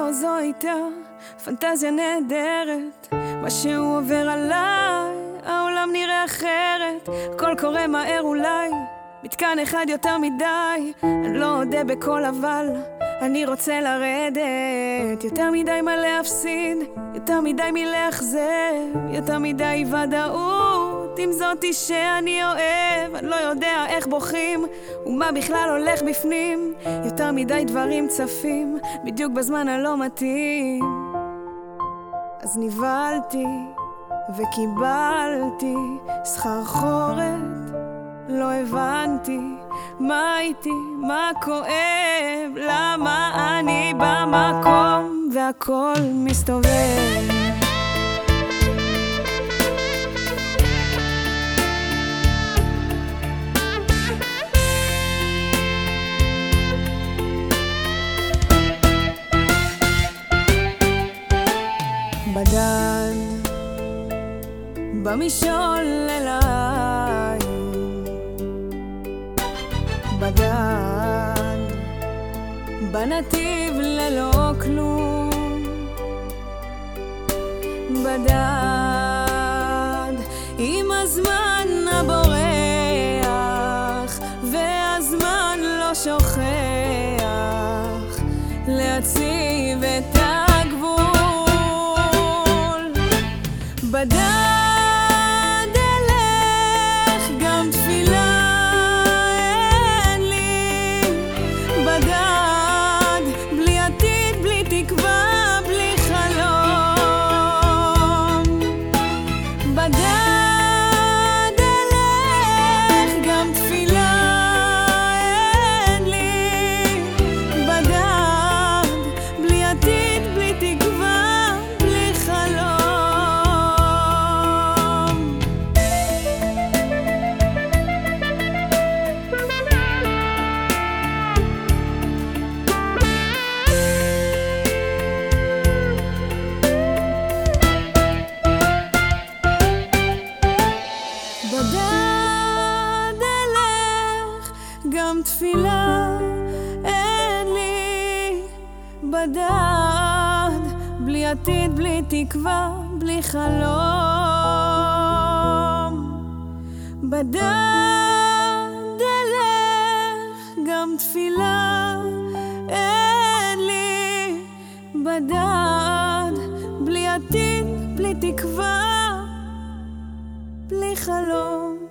זו הייתה פנטזיה נהדרת. מה שהוא עובר עליי, העולם נראה אחרת. הכל קורה מהר אולי, מתקן אחד יותר מדי. אני לא אודה בכל אבל, אני רוצה לרדת. יותר מדי מה להפסיד, יותר מדי מלאכזב, יותר מדי ודאות עם זאתי שאני אוהב. אני לא יודע איך בוכים ומה בכלל הולך בפנים. יותר מדי דברים צפים בדיוק בזמן הלא מתאים. אז נבהלתי וקיבלתי סחרחורת. לא הבנתי מה איתי, מה כואב, למה אני במקום והכל מסתובב. בדד במשעול אליי, בדד בנתיב ללא כלום, בדד עם הזמן הבורח והזמן לא שוכח להציב את הגבול. בדד אלך גם תפילה אין לי, בדד בלי עתיד, בלי תקווה, בלי חלום. בדד אלך גם תפילה אין לי, בדד בלי עתיד, בלי תקווה, בלי חלום. בדד אלך גם תפילה אין לי, בדד בלי עתיד, בלי תקווה, בלי חלום. בדד אלך גם תפילה אין לי, בדד בלי עתיד, בלי תקווה, בלי חלום.